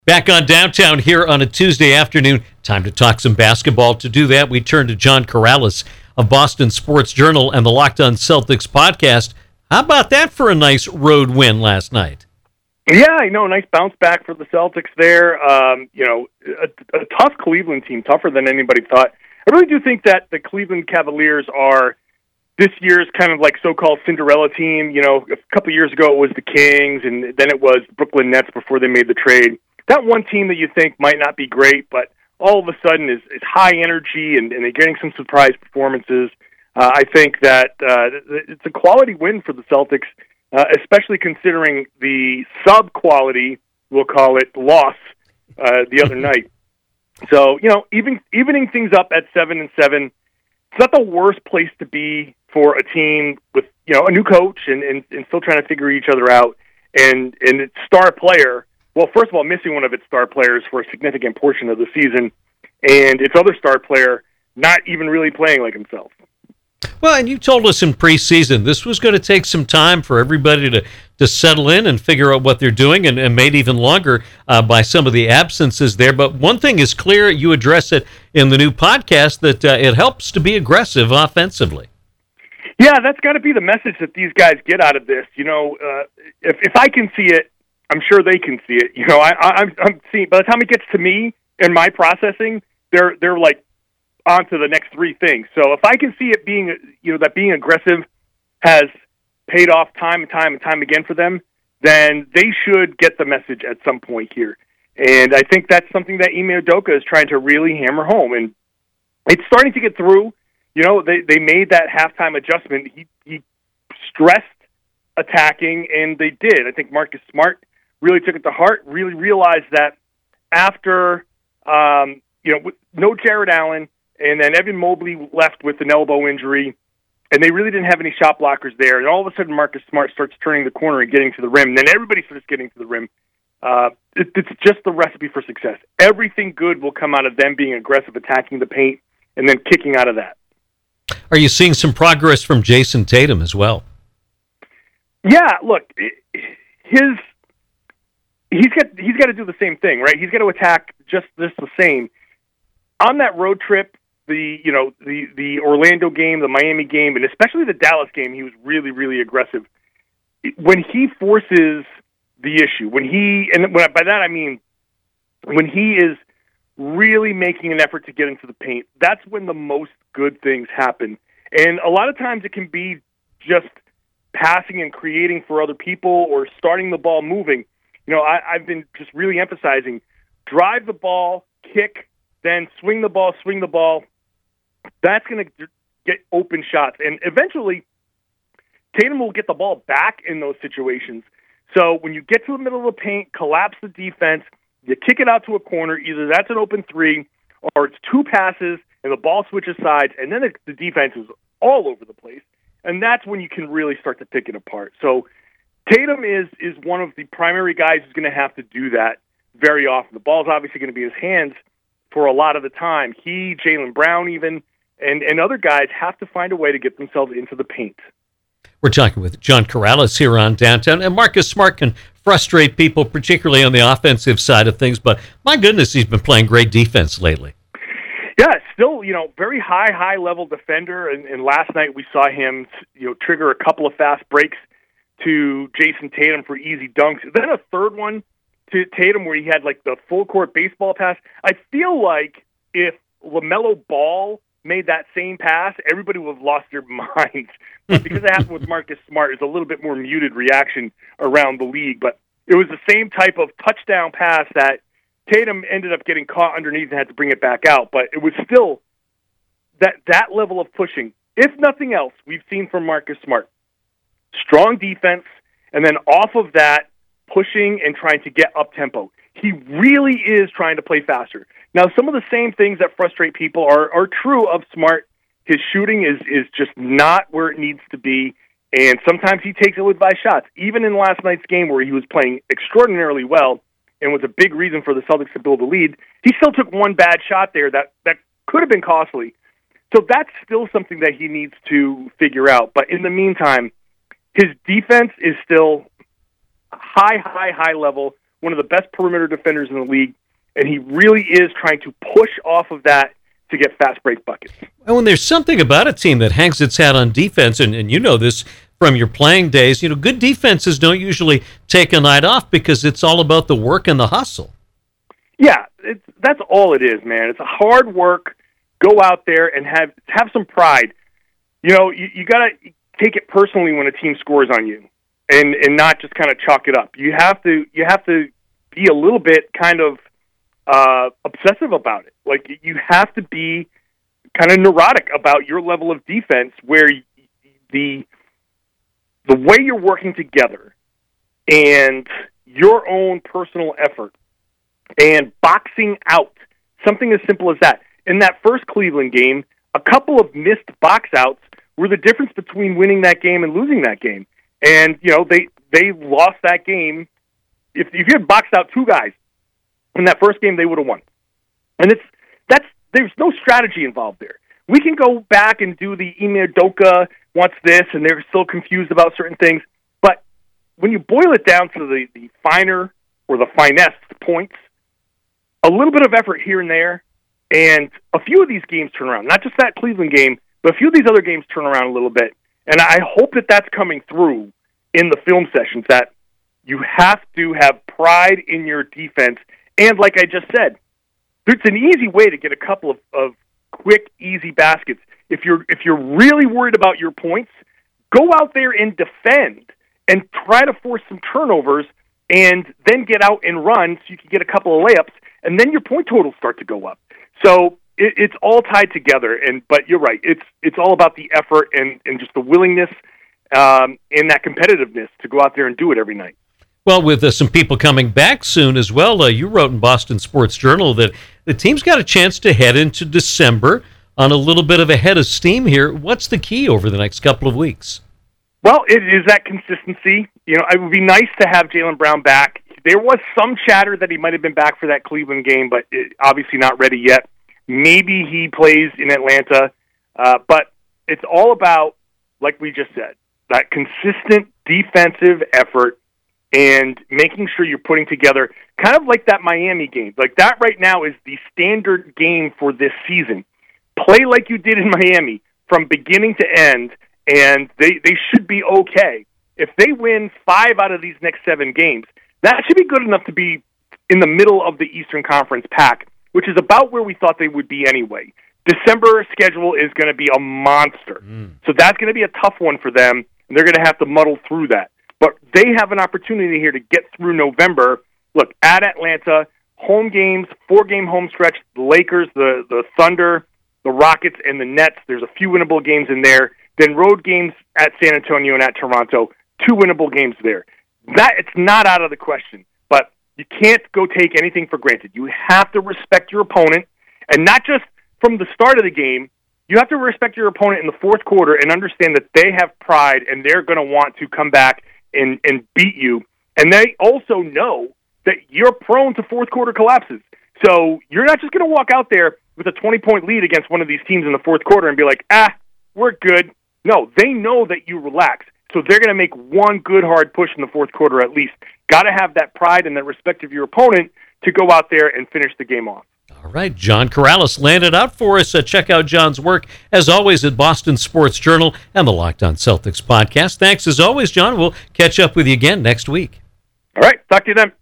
Back on Downtown here on a Tuesday afternoon. Time to talk some basketball. To do that, we turn to John Karalis of Boston Sports Journal and the Locked On Celtics podcast. How about that for a nice road win last night? Yeah, nice bounce back for the Celtics there. A tough Cleveland team, tougher than anybody thought. I really do think that the Cleveland Cavaliers are this year's kind of like so-called Cinderella team. A couple years ago it was the Kings, and then it was Brooklyn Nets before they made the trade. That one team that you think might not be great, but all of a sudden is high energy, and they're getting some surprise performances. I think that it's a quality win for the Celtics, especially considering the sub-quality, we'll call it, loss the other night. So, evening things up at 7-7, it's not the worst place to be for a team with, a new coach and still trying to figure each other out. And its star player, well, first of all, missing one of its star players for a significant portion of the season, and its other star player not even really playing like himself. Well, and you told us in preseason this was going to take some time for everybody to settle in and figure out what they're doing, and made even longer by some of the absences there. But one thing is clear, you address it in the new podcast, that it helps to be aggressive offensively. Yeah, that's got to be the message that these guys get out of this. If I can see it, I'm sure they can see it. I'm seeing, by the time it gets to me and my processing, they're like on to the next three things. So if I can see it being, that being aggressive has paid off time and time again for them, then they should get the message at some point here. And I think that's something that Ime Udoka is trying to really hammer home. And it's starting to get through. They made that halftime adjustment. He stressed attacking, and they did. I think Marcus Smart really took it to heart, really realized that after, no Jared Allen, and then Evan Mobley left with an elbow injury, and they really didn't have any shot blockers there. And all of a sudden, Marcus Smart starts turning the corner and getting to the rim. And then everybody starts getting to the rim. It's just the recipe for success. Everything good will come out of them being aggressive, attacking the paint, and then kicking out of that. Are you seeing some progress from Jason Tatum as well? Yeah, look, he's got to do the same thing, right? He's got to attack just the same. On that road trip, the Orlando game, the Miami game, and especially the Dallas game, he was really, really aggressive. When he forces the issue, by that I mean when he is really making an effort to get into the paint, that's when the most good things happen. And a lot of times it can be just passing and creating for other people or starting the ball moving. I've been just really emphasizing drive the ball, kick, then swing the ball. That's going to get open shots. And eventually, Tatum will get the ball back in those situations. So when you get to the middle of the paint, collapse the defense, you kick it out to a corner, either that's an open three or it's two passes and the ball switches sides, and then the defense is all over the place. And that's when you can really start to pick it apart. So Tatum is one of the primary guys who's going to have to do that very often. The ball's obviously going to be in his hands for a lot of the time. He, Jaylen Brown even, and other guys have to find a way to get themselves into the paint. We're talking with John Karalis here on Downtown, and Marcus Smart can frustrate people, particularly on the offensive side of things, but my goodness, he's been playing great defense lately. Yeah, still, very high-level defender, and last night we saw him, trigger a couple of fast breaks to Jason Tatum for easy dunks. Then a third one to Tatum where he had like the full-court baseball pass. I feel like if LaMelo Ball made that same pass, everybody would have lost their minds. But because it happened with Marcus Smart, it's a little bit more muted reaction around the league. But it was the same type of touchdown pass that Tatum ended up getting caught underneath and had to bring it back out. But it was still that level of pushing. If nothing else, we've seen from Marcus Smart. Strong defense, and then off of that, pushing and trying to get up-tempo. He really is trying to play faster. Now, some of the same things that frustrate people are true of Smart. His shooting is just not where it needs to be, and sometimes he takes ill-advised shots. Even in last night's game where he was playing extraordinarily well and was a big reason for the Celtics to build a lead, he still took one bad shot there that could have been costly. So that's still something that he needs to figure out. But in the meantime, his defense is still high level, one of the best perimeter defenders in the league, and he really is trying to push off of that to get fast break buckets. And when there's something about a team that hangs its hat on defense, and you know this from your playing days, good defenses don't usually take a night off because it's all about the work and the hustle. Yeah, that's all it is, man. It's a hard work. Go out there and have some pride. You got to take it personally when a team scores on you, and not just kind of chalk it up. You have to be a little bit kind of obsessive about it. Like, you have to be kind of neurotic about your level of defense, where the way you're working together and your own personal effort and boxing out, something as simple as that. In that first Cleveland game, a couple of missed box outs were the difference between winning that game and losing that game. And, they lost that game. If you had boxed out two guys in that first game, they would have won. And there's no strategy involved there. We can go back and do the Ime Udoka wants this, and they're still confused about certain things. But when you boil it down to the finer or the finesse points, a little bit of effort here and there, and a few of these games turn around. Not just that Cleveland game, but a few of these other games turn around a little bit. And I hope that that's coming through in the film sessions, that you have to have pride in your defense. And like I just said, it's an easy way to get a couple of quick, easy baskets. If you're really worried about your points, go out there and defend and try to force some turnovers, and then get out and run so you can get a couple of layups, and then your point totals start to go up. So it's all tied together. But you're right. It's all about the effort and just the willingness and that competitiveness to go out there and do it every night. Well, with some people coming back soon as well, you wrote in Boston Sports Journal that the team's got a chance to head into December on a little bit of a head of steam here. What's the key over the next couple of weeks? Well, it is that consistency. It would be nice to have Jaylen Brown back. There was some chatter that he might have been back for that Cleveland game, but obviously not ready yet. Maybe he plays in Atlanta. But it's all about, like we just said, that consistent defensive effort and making sure you're putting together kind of like that Miami game. Like, that right now is the standard game for this season. Play like you did in Miami from beginning to end, and they should be okay. If they win 5 out of these next 7 games, that should be good enough to be in the middle of the Eastern Conference pack, which is about where we thought they would be anyway. December schedule is going to be a monster. So that's going to be a tough one for them, and they're going to have to muddle through that. But they have an opportunity here to get through November. Look, at Atlanta, home games, 4-game home stretch, the Lakers, the Thunder, the Rockets, and the Nets. There's a few winnable games in there. Then road games at San Antonio and at Toronto, 2 winnable games there. That, it's not out of the question. But you can't go take anything for granted. You have to respect your opponent, and not just from the start of the game. You have to respect your opponent in the fourth quarter and understand that they have pride and they're going to want to come back and beat you. And they also know that you're prone to fourth quarter collapses. So you're not just going to walk out there with a 20-point lead against one of these teams in the fourth quarter and be like, we're good. No, they know that you relax. So they're going to make one good hard push in the fourth quarter at least. Got to have that pride and that respect of your opponent to go out there and finish the game off. All right, John Karalis landed out for us. Check out John's work, as always, at Boston Sports Journal and the Locked On Celtics podcast. Thanks, as always, John. We'll catch up with you again next week. All right, talk to you then.